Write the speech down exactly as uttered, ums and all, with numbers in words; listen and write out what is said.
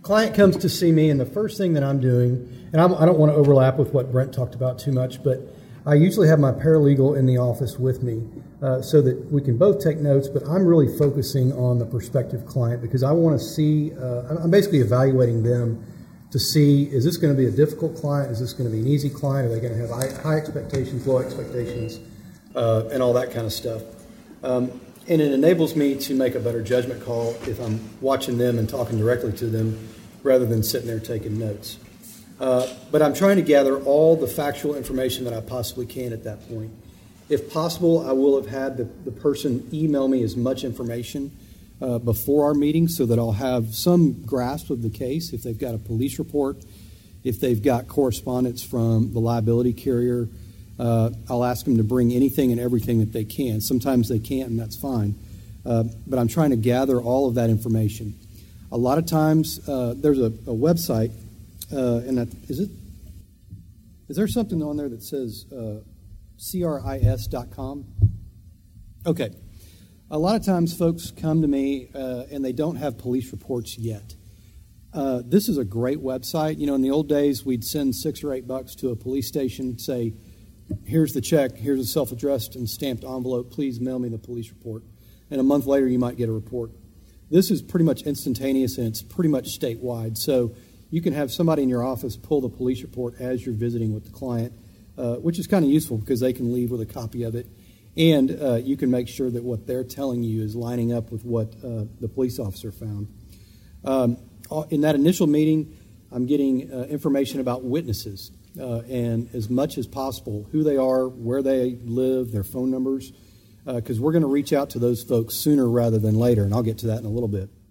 client comes to see me, and the first thing that I'm doing, and I'm, I don't want to overlap with what Brent talked about too much, but I usually have my paralegal in the office with me uh, so that we can both take notes, but I'm really focusing on the prospective client because I want to see, uh, I'm basically evaluating them to see, is this going to be a difficult client? Is this going to be an easy client? Are they going to have high, high expectations, low expectations, uh, and all that kind of stuff? Um, and it enables me to make a better judgment call if I'm watching them and talking directly to them rather than sitting there taking notes. Uh, but I'm trying to gather all the factual information that I possibly can at that point. If possible, I will have had the, the person email me as much information uh, before our meeting so that I'll have some grasp of the case. If they've got a police report, if they've got correspondence from the liability carrier, uh, I'll ask them to bring anything and everything that they can. Sometimes they can't, and that's fine. Uh, but I'm trying to gather all of that information. A lot of times, uh, there's a, a website, uh, and that, is it? Is there something on there that says uh, C R I S dot com? Okay. A lot of times folks come to me uh, and they don't have police reports yet. Uh, this is a great website. You know, in the old days, we'd send six or eight bucks to a police station, say, here's the check, here's a self-addressed and stamped envelope, please mail me the police report. And a month later, you might get a report. This is pretty much instantaneous, and it's pretty much statewide. So you can have somebody in your office pull the police report as you're visiting with the client, uh, which is kind of useful because they can leave with a copy of it. And uh, you can make sure that what they're telling you is lining up with what uh, the police officer found. Um, in that initial meeting, I'm getting uh, information about witnesses uh, and as much as possible, who they are, where they live, their phone numbers, because uh, we're going to reach out to those folks sooner rather than later, and I'll get to that in a little bit.